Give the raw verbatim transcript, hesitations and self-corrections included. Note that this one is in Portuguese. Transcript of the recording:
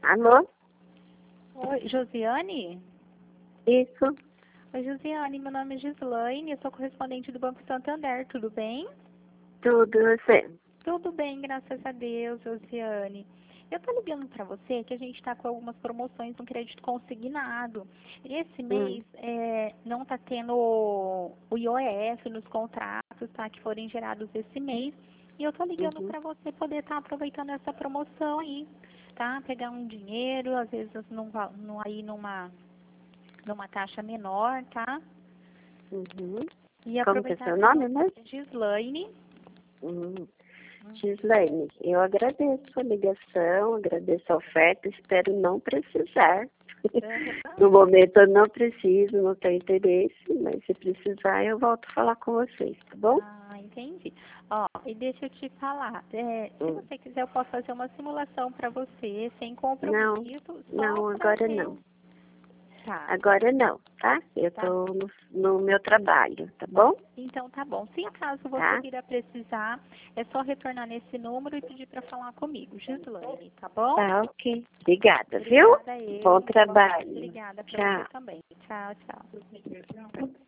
Alô? Oi, Josiane? Isso, Oi, Josiane, meu nome é Gislaine, eu sou correspondente do Banco Santander, tudo bem? tudo você. Tudo bem, graças a Deus, Josiane. Eu tô ligando para você que a gente está com algumas promoções no crédito consignado. Esse Hum, mês é, não está tendo o I O F nos contratos, tá, que forem gerados esse mês. E eu tô ligando uhum. para você poder estar aproveitando essa promoção aí, tá? Pegar um dinheiro, às vezes num, va- num, aí numa, numa taxa menor, tá? Uhum. E Como que é aproveitar a seu nome promoção mesmo? de Gislaine. Hum. Gislaine, eu agradeço a ligação, agradeço a oferta, espero não precisar. Aham. No momento eu não preciso, não tenho interesse, mas se precisar eu volto a falar com vocês, tá bom? Ah, entendi. Ó, e deixa eu te falar, é, se Hum. você quiser eu posso fazer uma simulação para você, sem Não, compromisso, só não, para agora ver. não. Tá, Agora não, tá? Eu tá, tô no, no meu trabalho, tá tá. bom? Então tá bom. Se acaso você Tá? vir a precisar, é só retornar nesse número e pedir para falar comigo, Gislaine, tá bom? Tá, ok. Obrigada, viu? Obrigada Bom eu. trabalho. Obrigada para você Tchau. também. Tchau, tchau.